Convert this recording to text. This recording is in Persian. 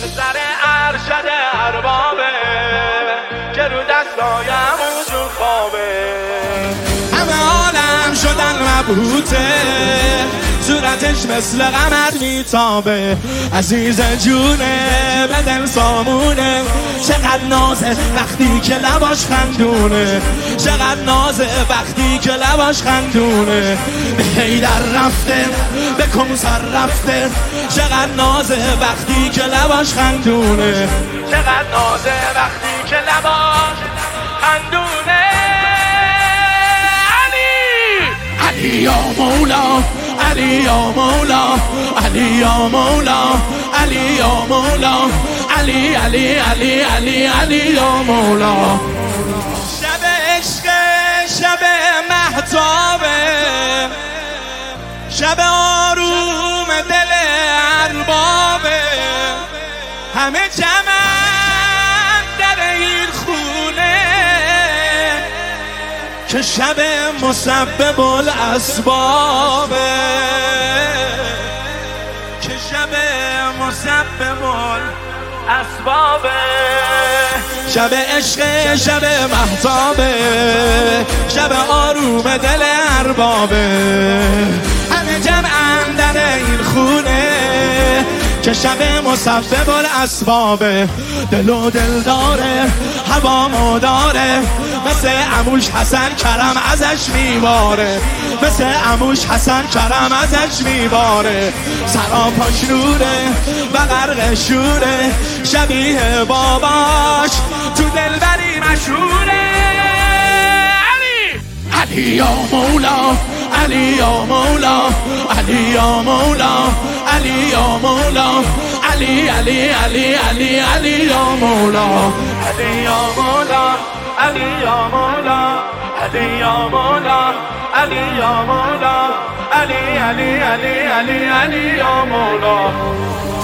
سر ارشد اربابه که رو دستایم اونجور خوابه. همه عالم شدن مبهوته، صورتش مثل قمر میتابه. عزیز جونه به دل سامونه، چقدر نازه وقتی که لباش خندونه، چقدر نازه وقتی که لباش خندونه. به حیدر رفته به کوثر رفته، چقدر نازه وقتی که لباش خندونه، چقدر نازه وقتی که لباش خندونه. علی یا مولا، علی یا مولا، علی یا مولا، علی یا مولا، علی علی علی علی علی یا مولا. شب عشق، شب مهتابه، شب آروم دل اربابه. همه جمعن در این خونه که شب مسبب الاسبابه، که شب مسبب الاسبابه. شب عشق، شب مهتابه، شب آروم دل اربابه. همه جمعن در این خونه که شب مسبب الاسبابه. دل و دل داره، هوا مداره، مثل عموش حسن کرم ازش میباره، مثل عموش حسن کرم ازش میباره. سراپاش نوره و غرق شوره، شبیه باباش تو دلبری مشهوره. علی علی یا مولا، علی یا مولا، علی یا مولا، علی یا مولا، علی علی علی علی علی یا مولا، علی یا مولا، علی یا مولا، علی یا مولا، علی یا مولا، علی علی علی علی علی یا مولا.